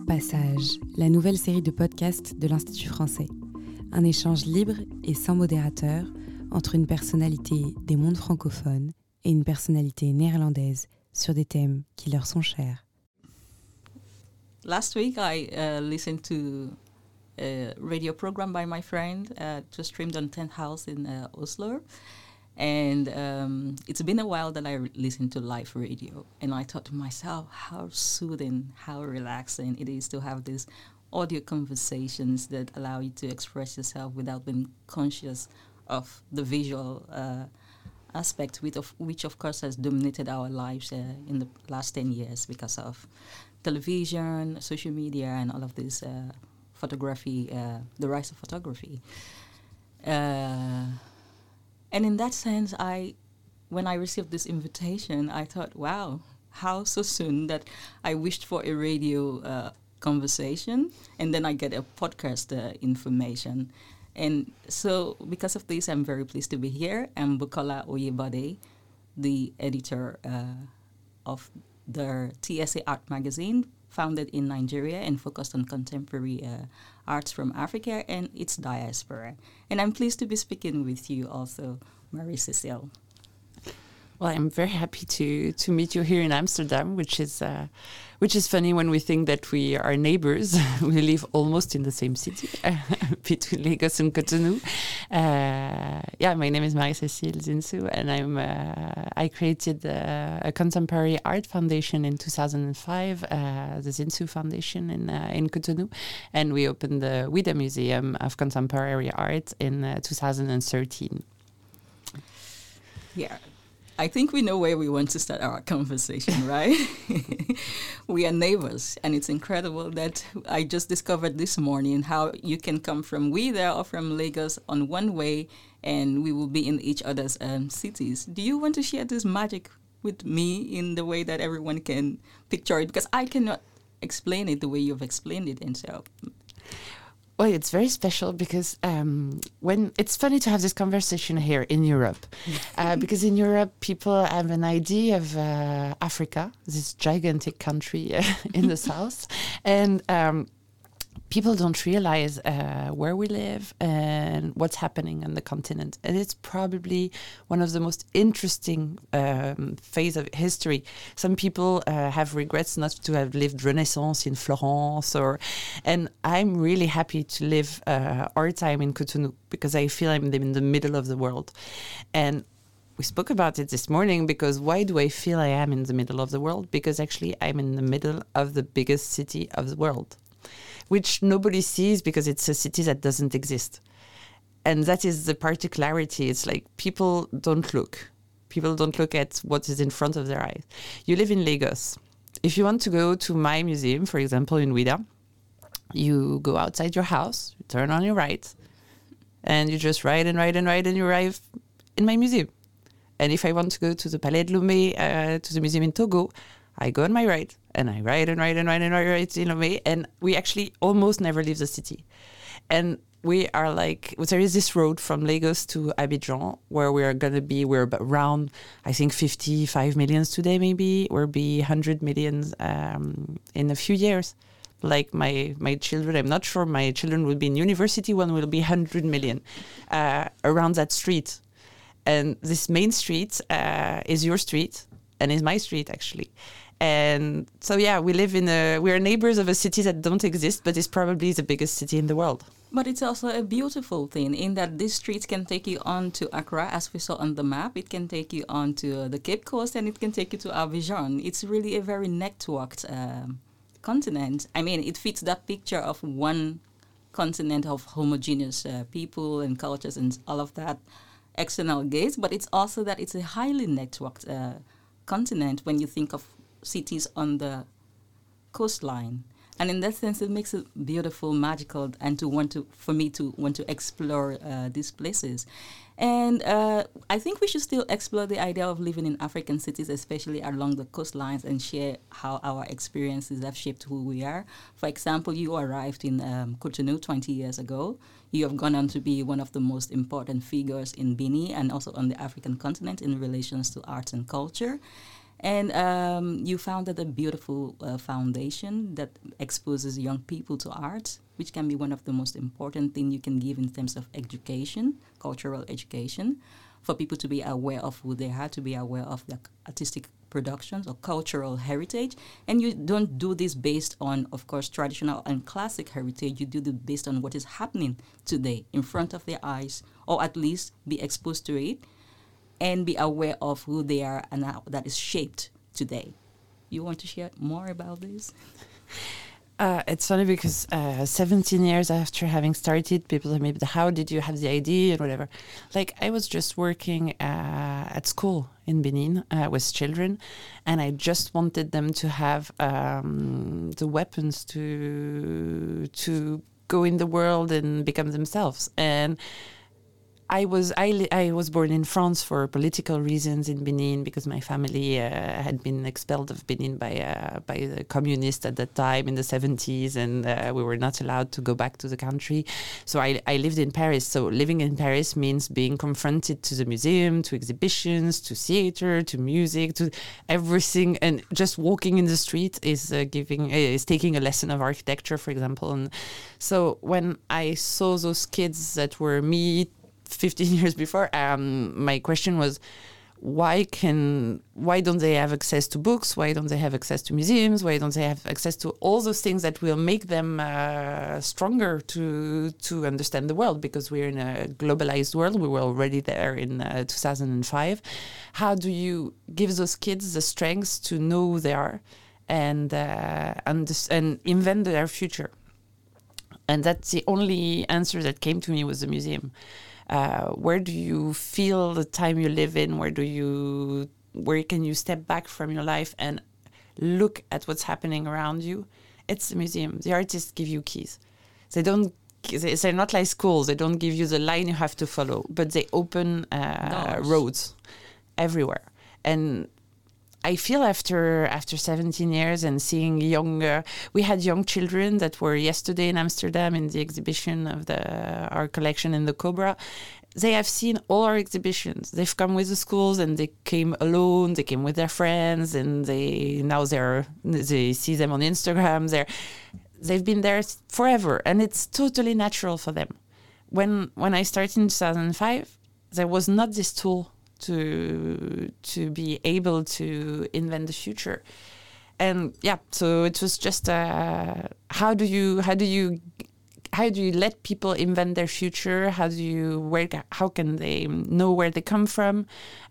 Passage, la nouvelle série de podcasts de l'Institut français. Un échange libre et sans modérateur entre une personnalité des mondes francophones et une personnalité néerlandaise sur des thèmes qui leur sont chers. Last week I listened to a radio program by my friend. It was streamed on 10th House in Oslo. And it's been a while that I listened to live radio. And I thought to myself, how soothing, how relaxing it is to have these audio conversations that allow you to express yourself without being conscious of the visual aspect, which of course has dominated our lives in the last 10 years because of television, social media, and all of this photography, the rise of photography. And in that sense, when I received this invitation, I thought, wow, how so soon that I wished for a radio conversation, and then I get a podcast information. And so because of this, I'm very pleased to be here. I'm Bukola Oyebade, the editor of the TSA Art magazine, founded in Nigeria and focused on contemporary arts from Africa and its diaspora. And I'm pleased to be speaking with you also, Marie-Cécile. Well, I'm very happy to meet you here in Amsterdam, which is funny when we think that we are neighbors. We live almost in the same city, between Lagos and Cotonou. My name is Marie-Cécile Zinsou, and I created a contemporary art foundation in 2005, the Zinsou Foundation in Cotonou, and we opened the Ouida Museum of Contemporary Art in 2013. Yeah. I think we know where we want to start our conversation, right? We are neighbors, and it's incredible that I just discovered this morning how you can come from Ouida or from Lagos on one way, and we will be in each other's cities. Do you want to share this magic with me in the way that everyone can picture it? Because I cannot explain it the way you've explained it, and so... Well, it's very special because when it's funny to have this conversation here in Europe, because in Europe people have an idea of Africa, this gigantic country in the south, and people don't realize where we live and what's happening on the continent. And it's probably one of the most interesting phase of history. Some people have regrets not to have lived Renaissance in Florence, and I'm really happy to live our time in Cotonou because I feel I'm in the middle of the world. And we spoke about it this morning because why do I feel I am in the middle of the world? Because actually I'm in the middle of the biggest city of the world, which nobody sees because it's a city that doesn't exist. And that is the particularity. It's like people don't look. People don't look at what is in front of their eyes. You live in Lagos. If you want to go to my museum, for example, in Ouida, you go outside your house, you turn on your right, and you just ride and ride and ride, and you arrive in my museum. And if I want to go to the Palais de Lomé, to the museum in Togo, I go on my right, and I ride and ride and ride and ride in Lomé, and we actually almost never leave the city. And we are there is this road from Lagos to Abidjan where we're around, I think, 55 millions today, maybe. We'll be 100 millions in a few years. Like my children, I'm not sure my children will be in university when we'll be 100 million around that street. And this main street is your street and is my street, actually. And so, we're neighbors of a city that don't exist, but it's probably the biggest city in the world. But it's also a beautiful thing in that this street can take you on to Accra, as we saw on the map. It can take you on to the Cape Coast, and it can take you to Abidjan. It's really a very networked continent. I mean, it fits that picture of one continent of homogeneous people and cultures and all of that external gaze, but it's also that it's a highly networked continent when you think of cities on the coastline. And in that sense, it makes it beautiful, magical, and for me to want to explore these places. And I think we should still explore the idea of living in African cities, especially along the coastlines, and share how our experiences have shaped who we are. For example, you arrived in Cotonou 20 years ago. You have gone on to be one of the most important figures in Benin and also on the African continent in relations to arts and culture. And you founded a beautiful foundation that exposes young people to art, which can be one of the most important things you can give in terms of education, cultural education, for people to be aware of who they are, to be aware of the artistic productions or cultural heritage. And you don't do this based on, of course, traditional and classic heritage. You do this based on what is happening today in front of their eyes, or at least be exposed to it and be aware of who they are and how that is shaped today. You want to share more about this? It's funny because 17 years after having started, people tell me, but how did you have the idea and whatever? Like, I was just working at school in Benin with children, and I just wanted them to have the weapons to go in the world and become themselves. And I was born in France for political reasons in Benin because my family had been expelled of Benin by the communists at that time in the 70s, and we were not allowed to go back to the country. So I lived in Paris. So living in Paris means being confronted to the museum, to exhibitions, to theater, to music, to everything. And just walking in the street is taking a lesson of architecture, for example. And so when I saw those kids that were me 15 years before, my question was, why don't they have access to books? Why don't they have access to museums? Why don't they have access to all those things that will make them stronger to understand the world? Because we're in a globalized world. We were already there in 2005. How do you give those kids the strength to know who they are and invent their future? And that's the only answer that came to me was the museum. Where do you feel the time you live in? Where can you step back from your life and look at what's happening around you? It's the museum. The artists give you keys. They're not like schools. They don't give you the line you have to follow, but they open roads everywhere. And I feel after 17 years and seeing we had young children that were yesterday in Amsterdam in the exhibition of our collection in the Cobra. They have seen all our exhibitions. They've come with the schools and they came alone. They came with their friends, and they see them on Instagram. They've been there forever, and it's totally natural for them. When I started in 2005, there was not this tool to be able to invent the future. And so it was just how do you let people invent their future? How can they know where they come from?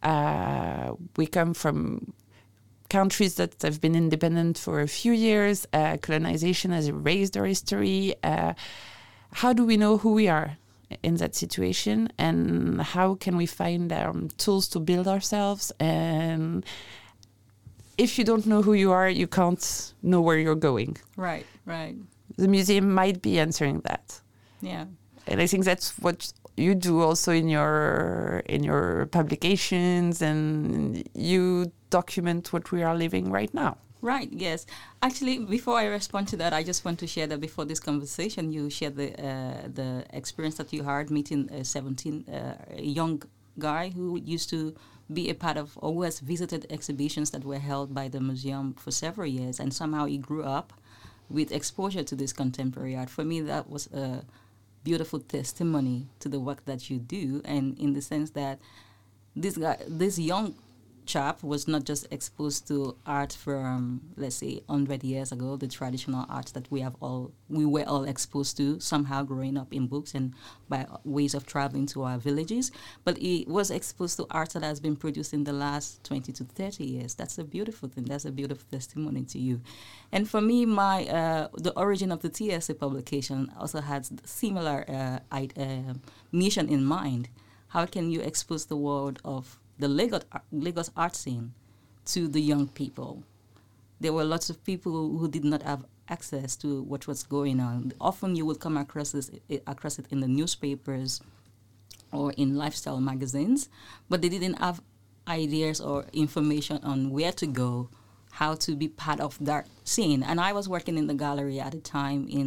We come from countries that have been independent for a few years. Colonization has erased our history. How do we know who we are in that situation, and how can we find tools to build ourselves? And if you don't know who you are, you can't know where you're going. Right. The museum might be answering that. Yeah. And I think that's what you do also in your publications, and you document what we are living right now. Right, yes. Actually, before I respond to that, I just want to share that before this conversation, you shared the experience that you had meeting a young guy who used to be a part of, or who has visited exhibitions that were held by the museum for several years, and somehow he grew up with exposure to this contemporary art. For me, that was a beautiful testimony to the work that you do, and in the sense that this young chap was not just exposed to art from, let's say, 100 years ago, the traditional art that we were all exposed to somehow growing up in books and by ways of traveling to our villages, but he was exposed to art that has been produced in the last 20 to 30 years. That's a beautiful thing. That's a beautiful testimony to you. And for me, the origin of the TSA publication also has similar mission in mind. How can you expose the world of the Lagos art scene to the young people? There were lots of people who did not have access to what was going on. Often you would come across it in the newspapers or in lifestyle magazines, but they didn't have ideas or information on where to go, how to be part of that scene. And I was working in the gallery at the time in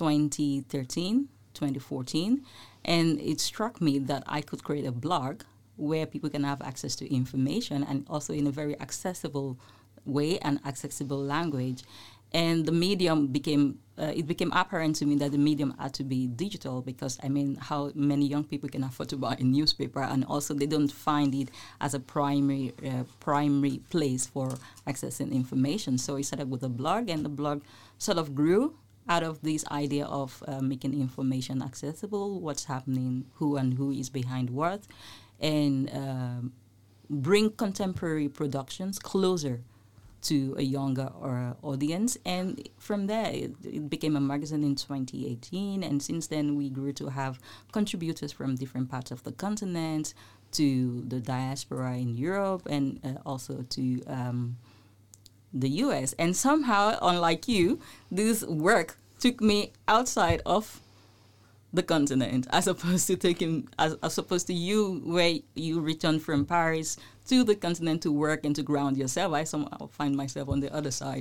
2013, 2014, and it struck me that I could create a blog where people can have access to information, and also in a very accessible way and accessible language. And the medium became apparent to me that the medium had to be digital, because how many young people can afford to buy a newspaper, and also they don't find it as a primary place for accessing information. So we started with a blog, and the blog sort of grew out of this idea of making information accessible, what's happening, who is behind what, and bring contemporary productions closer to a younger audience. And from there, it became a magazine in 2018. And since then, we grew to have contributors from different parts of the continent, to the diaspora in Europe, and also to the US. And somehow, unlike you, this work took me outside of the continent, as opposed to you, where you returned from Paris to the continent to work and to ground yourself. I somehow find myself on the other side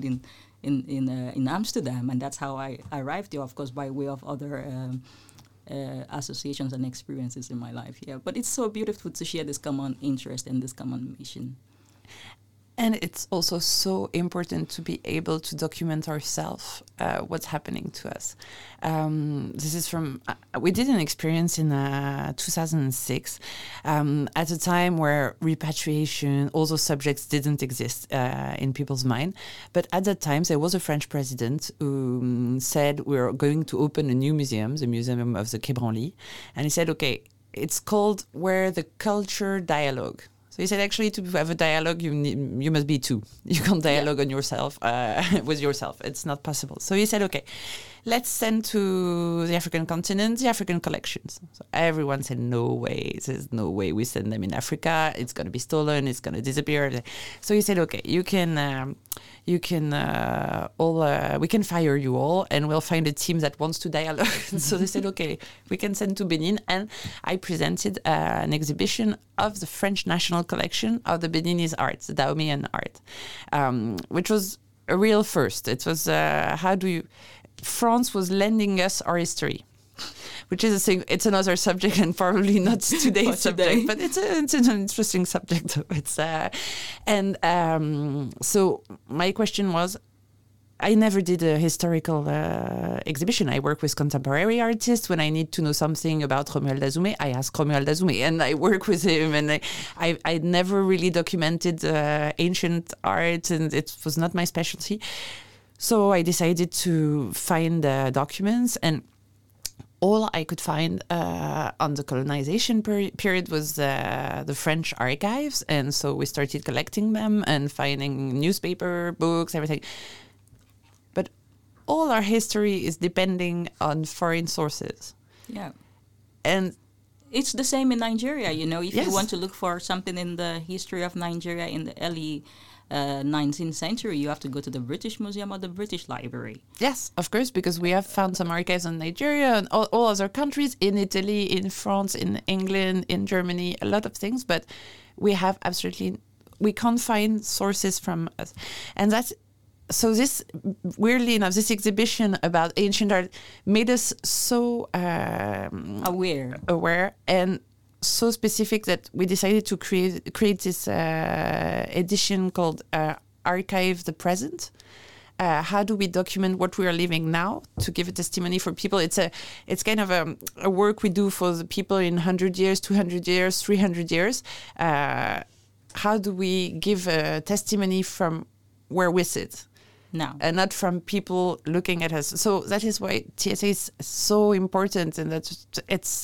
in Amsterdam, and that's how I arrived here, of course, by way of other associations and experiences in my life here. But it's so beautiful to share this common interest and this common mission. And it's also so important to be able to document ourselves, what's happening to us. This is from, we did an experience in 2006, at a time where repatriation, all those subjects didn't exist in people's mind. But at that time, there was a French president who said, we're going to open a new museum, the Museum of the Quai Branly. And he said, okay, it's called Where the Culture Dialogue. So he said, actually, to have a dialogue, you must be two. You can't dialogue on yourself with yourself. It's not possible. So he said, okay, let's send to the African continent the African collections. So everyone said, no way. There's no way we send them in Africa. It's going to be stolen. It's going to disappear. So he said, okay, we can fire you all, and we'll find a team that wants to dialogue. So they said, okay, we can send to Benin. And I presented an exhibition of the French National Collection of the Beninese art, the Dahomean art, which was a real first. It was, France was lending us our history, which is a thing. It's another subject and probably not today's subject, but it's an interesting subject. So my question was, I never did a historical exhibition. I work with contemporary artists. When I need to know something about Romuald Hazoumè, I ask Romuald Hazoumè, and I work with him. And I never really documented ancient art, and it was not my specialty. So I decided to find documents, and all I could find on the colonization period was the French archives. And so we started collecting them and finding newspaper, books, everything. But all our history is depending on foreign sources. Yeah. And it's the same in Nigeria, if yes. you want to look for something in the history of Nigeria in the early 19th century, you have to go to the British Museum or the British Library. Yes, of course, because we have found some archives in Nigeria and all other countries, in Italy, in France, in England, in Germany, a lot of things, but we can't find sources from us. And so this, weirdly enough, this exhibition about ancient art made us so aware and so specific that we decided to create this edition called Archive the Present. How do we document what we are living now to give a testimony for people? It's kind of a work we do for the people in 100 years, 200 years, 300 years. How do we give a testimony from where we sit? No. And not from people looking at us. So that is why TSA is so important, and that it's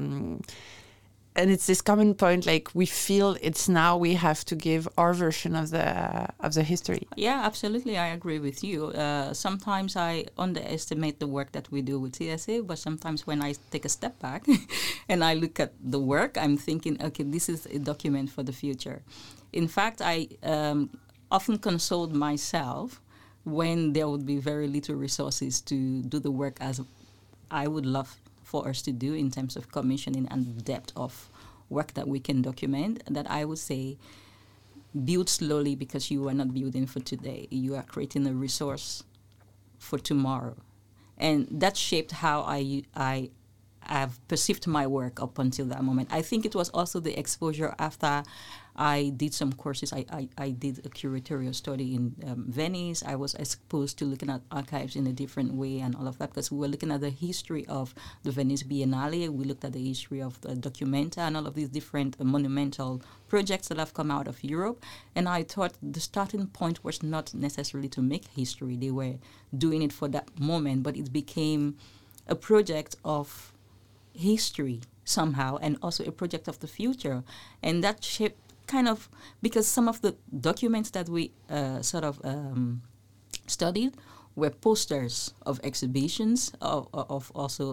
and it's this common point, like we feel it's now we have to give our version of the history. Yeah, absolutely. I agree with you. Sometimes I underestimate the work that we do with TSA, but sometimes when I take a step back and I look at the work, I'm thinking, okay, this is a document for the future. In fact, I often console myself when there would be very little resources to do the work as I would love for us to do in terms of commissioning and depth of work that we can document, that I would say build slowly, because you are not building for today. You are creating a resource for tomorrow. And that shaped how I I've perceived my work up until that moment. I think it was also the exposure after I did some courses. I did a curatorial study in Venice. I was exposed to looking at archives in a different way and all of that, because we were looking at the history of the Venice Biennale. We looked at the history of the Documenta and all of these different monumental projects that have come out of Europe. And I thought the starting point was not necessarily to make history. They were doing it for that moment, but it became a project of history somehow, and also a project of the future. And that shaped kind of, because some of the documents that we studied were posters of exhibitions, of also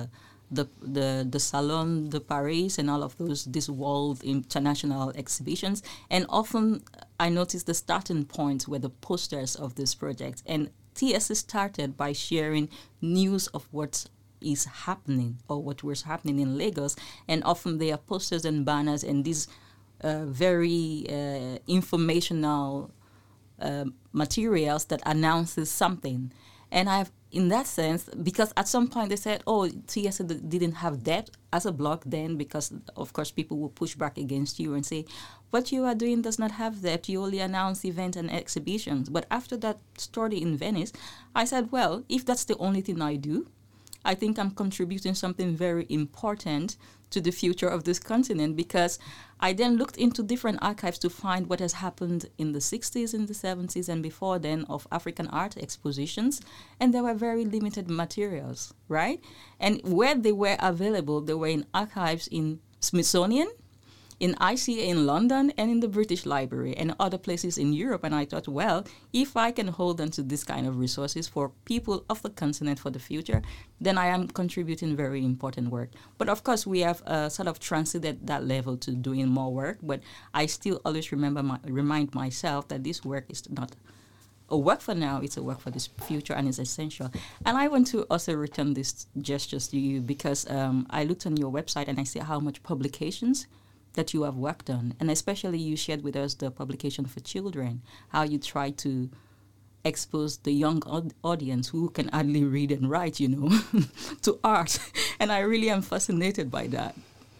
the Salon de Paris and all of these world international exhibitions. And often I noticed the starting points were the posters of these projects. And TSC started by sharing news of what is happening or what was happening in Lagos. And often they are posters and banners and these very informational materials that announces something. And I've, in that sense, because at some point they said, oh, TSC didn't have that as a blog then, because of course people will push back against you and say, what you are doing does not have that. You only announce events and exhibitions. But after that story in Venice, I said, well, if that's the only thing I do, I think I'm contributing something very important to the future of this continent, because I then looked into different archives to find what has happened in the 60s, in the 70s, and before then of African art expositions, and there were very limited materials, right? And where they were available, they were in archives in Smithsonian, in ICA in London, and in the British Library and other places in Europe. And I thought, well, if I can hold on to this kind of resources for people of the continent for the future, then I am contributing very important work. But of course, we have sort of transited that level to doing more work. But I still always remind myself that this work is not a work for now, it's a work for this future, and it's essential. And I want to also return these gestures to you, because I looked on your website and I see how much publications that you have worked on, and especially you shared with us the publication for children, how you try to expose the young audience who can hardly read and write, to art. And I really am fascinated by that.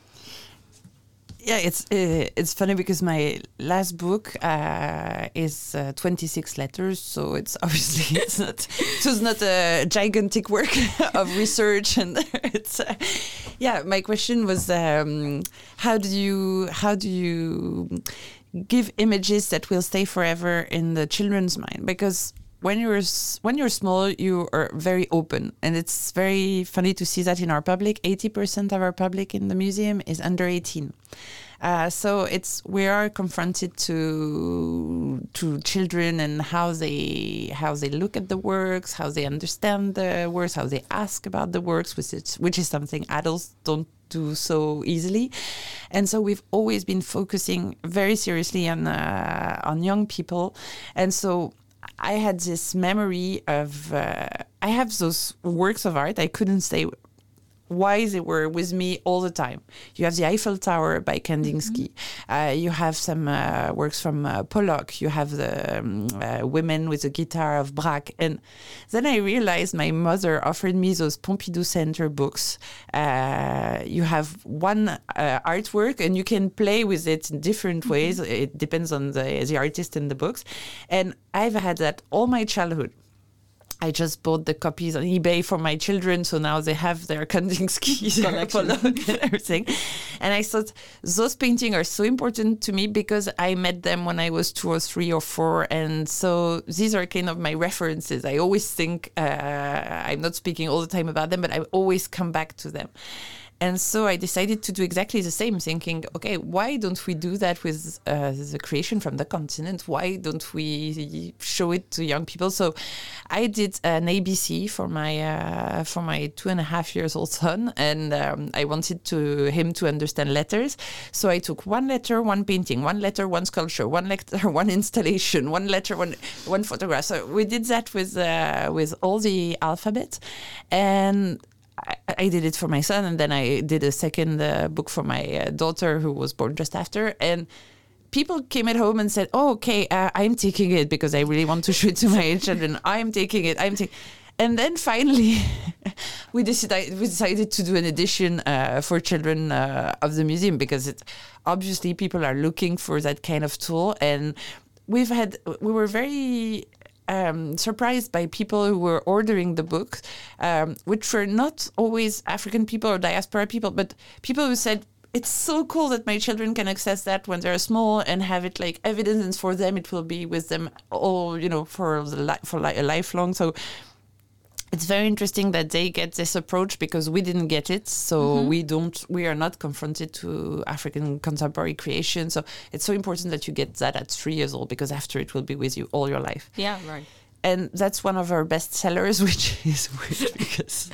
Yeah, it's funny because my last book is 26 letters, so it's obviously it was not a gigantic work of research, and it's my question was how do you give images that will stay forever in the children's mind? Because when you're small, you are very open, and it's very funny to see that in our public. 80% of our public in the museum is under 18. So we are confronted to children and how they look at the works, how they understand the works, how they ask about the works, which is something adults don't do so easily. And so we've always been focusing very seriously on young people, and so I had this memory of I have those works of art. I couldn't say why they were with me all the time. You have the Eiffel Tower by Kandinsky. Mm-hmm. You have some works from Pollock. You have the Women with a Guitar of Braque. And then I realized my mother offered me those Pompidou Center books. You have one artwork and you can play with it in different ways. It depends on the artist and the books. And I've had that all my childhood. I just bought the copies on eBay for my children, so now they have their Kandinsky collection and everything. And I thought those paintings are so important to me because I met them when I was 2 or 3 or 4, and so these are kind of my references. I always think I'm not speaking all the time about them, but I always come back to them. And so I decided to do exactly the same, thinking, okay, why don't we do that with the creation from the continent? Why don't we show it to young people? So I did an ABC for my 2.5 years old son, and I wanted him to understand letters. So I took 1 letter, 1 painting, 1 letter, 1 sculpture, 1 letter, 1 installation, 1 letter, one photograph. So we did that with all the alphabet, and I did it for my son, and then I did a second book for my daughter who was born just after. And people came at home and said, oh, okay, I'm taking it because I really want to show it to my children. I'm taking it. And then finally, we decided to do an edition for children of the museum, because obviously people are looking for that kind of tool, and we were very surprised by people who were ordering the books, which were not always African people or diaspora people, but people who said, it's so cool that my children can access that when they're small and have it like evidence, and for them it will be with them all, for a lifelong. So it's very interesting that they get this approach, because we didn't get it. So we are not confronted to African contemporary creation. So it's so important that you get that at 3 years old, because after it will be with you all your life. Yeah, right. And that's one of our best sellers, which is weird because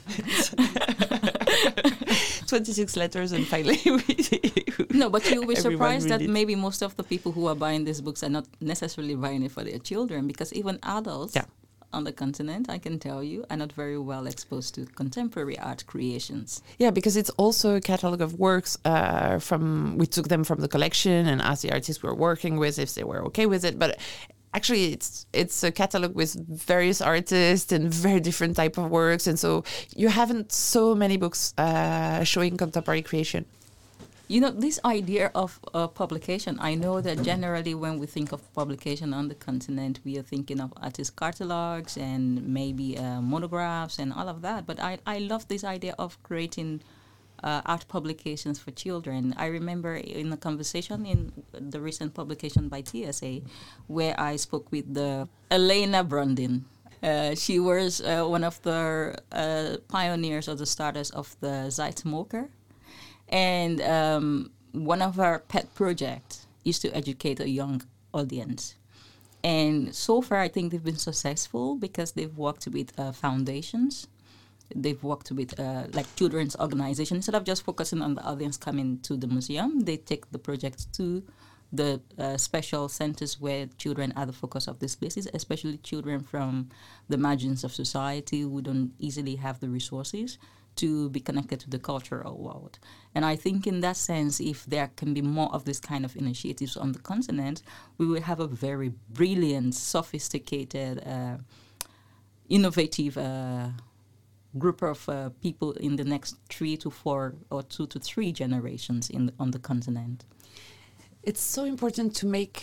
it's 26 letters and finally No, but you'll be surprised that it. maybe most of the people who are buying these books are not necessarily buying it for their children, because even adults on the continent, I can tell you, are not very well exposed to contemporary art creations. Yeah, because it's also a catalog of works we took them from the collection and asked the artists we were working with if they were okay with it. But actually, it's a catalog with various artists and very different type of works, and so you haven't so many books showing contemporary creation. This idea of publication, I know that generally when we think of publication on the continent, we are thinking of artist catalogs and maybe monographs and all of that. But I love this idea of creating art publications for children. I remember in a conversation in the recent publication by TSA, where I spoke with Elena Brundin. She was one of the pioneers or the starters of the Zeitmoker. And one of our pet projects is to educate a young audience. And so far, I think they've been successful because they've worked with foundations. They've worked with children's organizations. Instead of just focusing on the audience coming to the museum, they take the project to the special centers where children are the focus of these places, especially children from the margins of society who don't easily have the resources to be connected to the cultural world. And I think in that sense, if there can be more of this kind of initiatives on the continent, we will have a very brilliant, sophisticated, innovative group of people in the next 3 to 4 or 2 to 3 generations on the continent. It's so important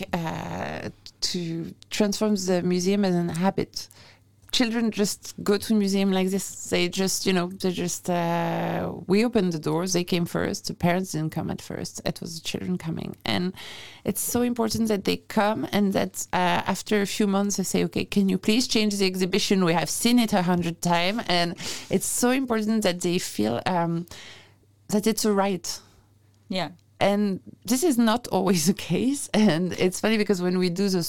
to transform the museum as an habit. Children just go to a museum like this. We opened the doors. They came first. The parents didn't come at first. It was the children coming. And it's so important that they come, and that after a few months they say, okay, can you please change the exhibition? We have seen it 100 times. And it's so important that they feel that it's a right. Yeah. And this is not always the case. And it's funny because when we do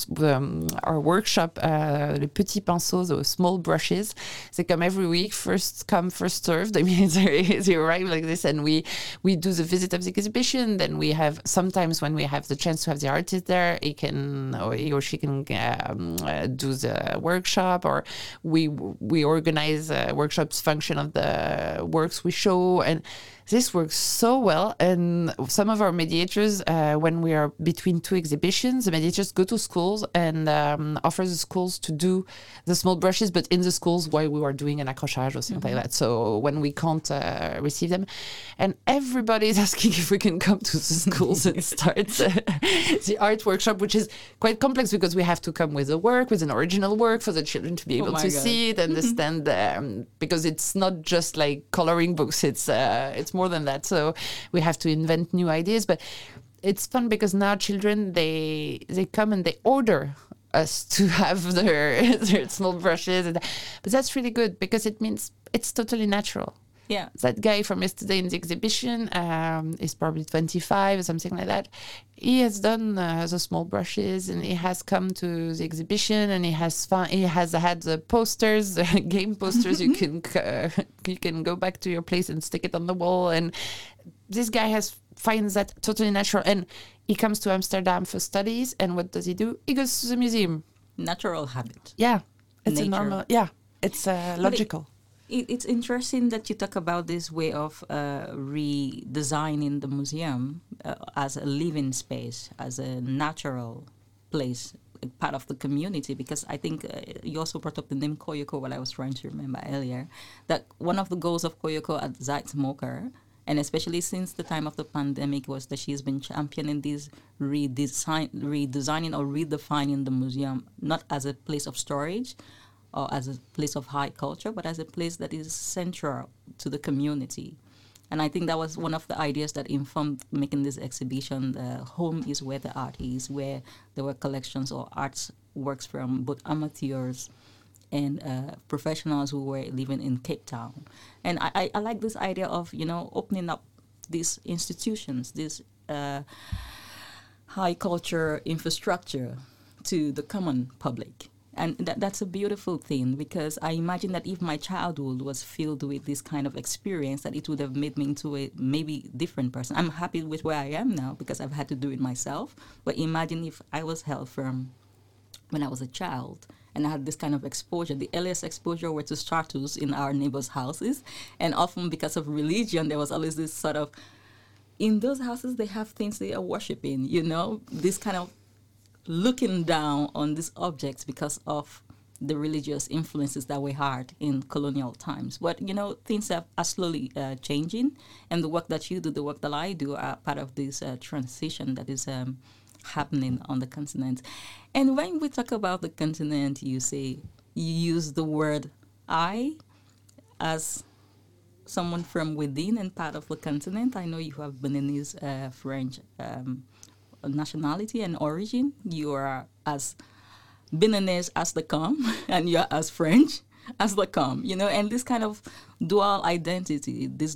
our workshop, Le Petit Pinceau, those small brushes, they come every week, first come, first served. I mean, they arrive like this, and we do the visit of the exhibition. Then we have, sometimes when we have the chance to have the artist there, he or she can do the workshop, or we organize workshops function of the works we show. And this works so well. And some of our mediators, when we are between 2 exhibitions, the mediators go to schools and offer the schools to do the small brushes, but in the schools while we are doing an accrochage or something like that. So when we can't receive them. And everybody is asking if we can come to the schools and start the art workshop, which is quite complex because we have to come with an original work for the children to be able to see it, understand, because it's not just like coloring books, it's more than that. So we have to invent new ideas, but it's fun because now children, they come and they order us to have their small brushes, but that's really good because it means it's totally natural. Yeah, that guy from yesterday in the exhibition is probably 25 or something like that. He has done the small brushes, and he has come to the exhibition, and he has had the posters, the game posters. You can go back to your place and stick it on the wall. And this guy finds that totally natural. And he comes to Amsterdam for studies. And what does he do? He goes to the museum. Natural habit. Yeah, it's Nature. a normal. Yeah, it's logical. It's interesting that you talk about this way of redesigning the museum as a living space, as a natural place, part of the community, because I think you also brought up the name Koyoko, what I was trying to remember earlier, that one of the goals of Koyoko at Zeitmoker, and especially since the time of the pandemic, was that she's been championing this redesigning or redefining the museum, not as a place of storage or as a place of high culture, but as a place that is central to the community. And I think that was one of the ideas that informed making this exhibition. Home is where the art is, where there were collections or arts works from both amateurs and professionals who were living in Cape Town. And I like this idea of, opening up these institutions, this high culture infrastructure to the common public. And that's a beautiful thing, because I imagine that if my childhood was filled with this kind of experience, that it would have made me into a maybe different person. I'm happy with where I am now because I've had to do it myself. But imagine if I was held from when I was a child and I had this kind of exposure. The earliest exposure were to statues in our neighbors' houses. And often because of religion, there was always this sort of, in those houses, they have things they are worshiping, this kind of looking down on these objects because of the religious influences that we had in colonial times. But, things are slowly changing, and the work that you do, the work that I do, are part of this transition that is happening on the continent. And when we talk about the continent, you use the word I as someone from within and part of the continent. I know you have Beninese, French, nationality and origin. You are as Beninese as the come, and you're as French as the come, and this kind of dual identity, this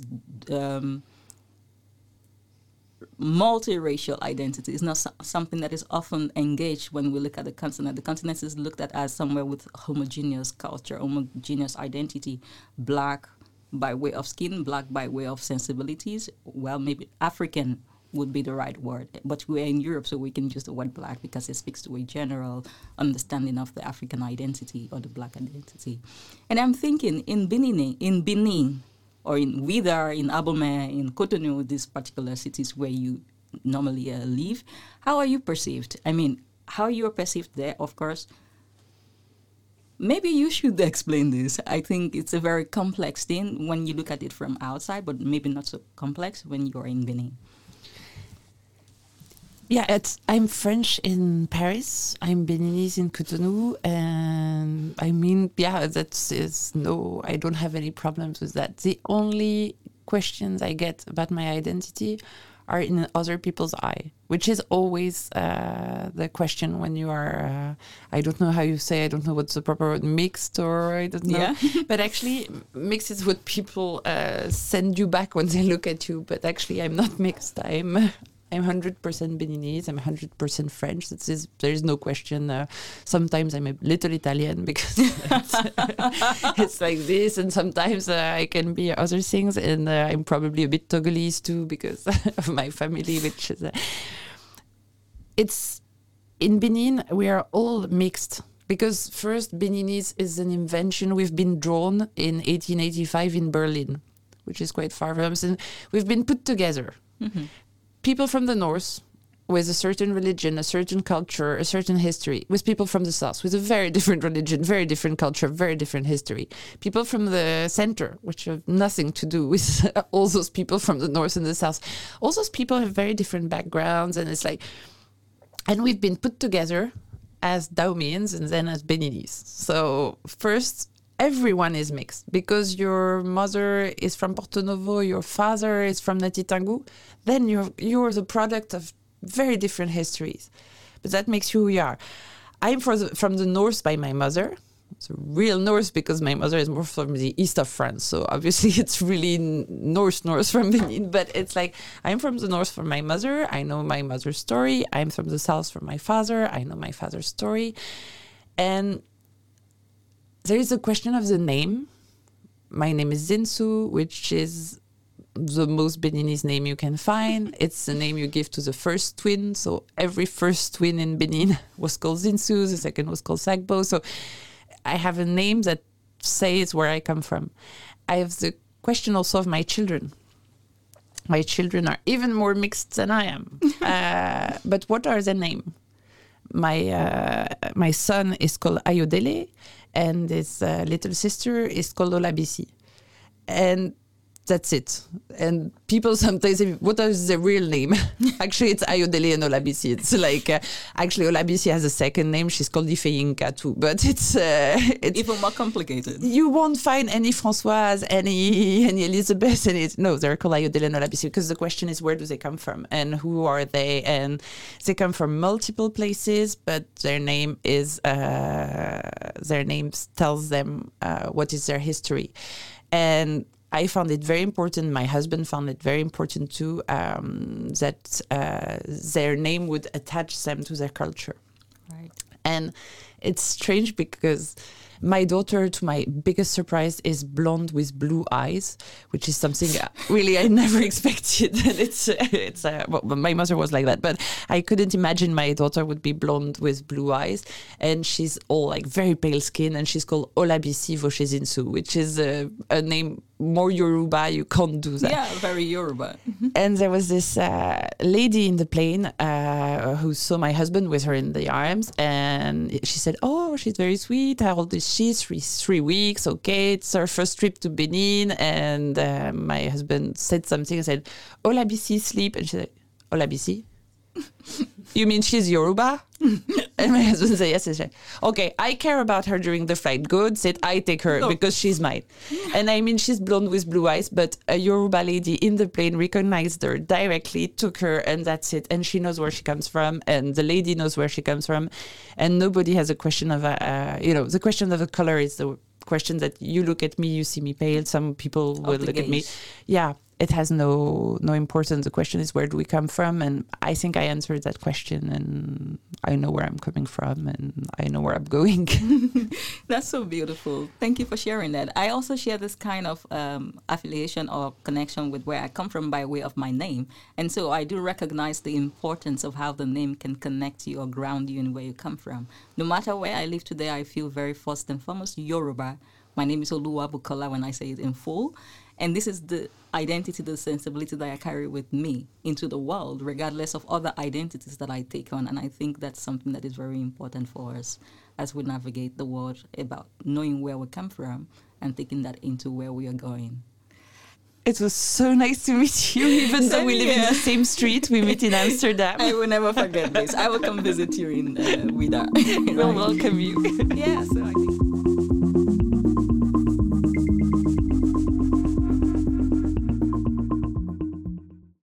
multiracial identity is not something that is often engaged when we look at the continent. The continent is looked at as somewhere with homogeneous culture, homogeneous identity, Black by way of skin, Black by way of sensibilities. Well, maybe African would be the right word, but we're in Europe, so we can use the word Black because it speaks to a general understanding of the African identity or the Black identity. And I'm thinking in Benin, or in Ouidah, in Abomey, in Cotonou, these particular cities where you normally live, how are you perceived? I mean, how you are perceived there, of course. Maybe you should explain this. I think it's a very complex thing when you look at it from outside, but maybe not so complex when you're in Benin. Yeah, I'm French in Paris. I'm Beninese in Cotonou, and I mean, I don't have any problems with that. The only questions I get about my identity are in other people's eye, which is always the question when you are, I don't know how you say, I don't know what's the proper word, mixed, or I don't know. Yeah. But actually, mixed is what people send you back when they look at you. But actually, I'm not mixed. I'm 100% Beninese. I'm 100% French. There is no question. Sometimes I'm a little Italian because it's like this, and sometimes I can be other things. And I'm probably a bit Togolese too because of my family, which is. It's in Benin we are all mixed because first Beninese is an invention. We've been drawn in 1885 in Berlin, which is quite far from us, and we've been put together. Mm-hmm. People from the north with a certain religion, a certain culture, a certain history, with people from the south with a very different religion, very different culture, very different history. People from the center, which have nothing to do with all those people from the north and the south. All those people have very different backgrounds, and it's like, and we've been put together as Daomians and then as Beninese. So first, everyone is mixed because your mother is from Porto Novo, your father is from Natitangu, then you're the product of very different histories. But that makes you who you are. I'm from the north by my mother. It's a real north because my mother is more from the east of France. So obviously it's really north from Benin. But it's like, I'm from the north from my mother. I know my mother's story. I'm from the south from my father. I know my father's story. And there is a question of the name. My name is Zinsu, which is the most Beninese name you can find. It's the name you give to the first twin. So every first twin in Benin was called Zinsu. The second was called Sagbo. So I have a name that says where I come from. I have the question also of my children. My children are even more mixed than I am. But what are their names? my son is called Ayodele, and his little sister is called Olabisi. And that's it. And people sometimes say, what is the real name? Actually, it's Ayodele and Olabisi. It's like, actually, Olabisi has a second name. She's called Ifeyinka too. But it's even more complicated. You won't find any Françoise, any Elizabeth. No, they're called Ayodele and Olabisi because the question is, where do they come from? And who are they? And they come from multiple places, but their name is, their names tells them what is their history. And I found it very important. My husband found it very important too, that their name would attach them to their culture. Right. And it's strange because my daughter, to my biggest surprise, is blonde with blue eyes, which is something really I never expected. And well, my mother was like that, but I couldn't imagine my daughter would be blonde with blue eyes. And she's all like very pale skin, and she's called Olabisi Voshezinsu, which is a name more Yoruba. You can't do that. Yeah, very Yoruba. And there was this lady in the plane who saw my husband with her in the arms, and she said, "Oh, she's very sweet. How old is she? Three weeks. Okay, it's her first trip to Benin." And my husband said something. I said, "Olabisi sleep," and she said, "Olabisi? You mean she's Yoruba?" And my husband said, yes. I said, okay, I care about her during the flight. Good, said I take her because she's mine. And I mean, she's blonde with blue eyes, but a Yoruba lady in the plane recognized her directly, took her, and that's it. And she knows where she comes from, and the lady knows where she comes from. And nobody has a question of, the question of the color is the question that you look at me, you see me pale. Some people will look at me. Yeah. It has no importance. The question is, where do we come from? And I think I answered that question, and I know where I'm coming from, and I know where I'm going. That's so beautiful. Thank you for sharing that. I also share this kind of affiliation or connection with where I come from by way of my name. And so I do recognize the importance of how the name can connect you or ground you in where you come from. No matter where I live today, I feel very first and foremost Yoruba. My name is Oluwabukola when I say it in full. And this is the identity, the sensibility that I carry with me into the world, regardless of other identities that I take on. And I think that's something that is very important for us as we navigate the world, about knowing where we come from and taking that into where we are going. It was so nice to meet you, even though we live in the same street. We meet in Amsterdam. I will never forget this. I will come visit you in Ouidah. We'll welcome you. Yeah, so I think...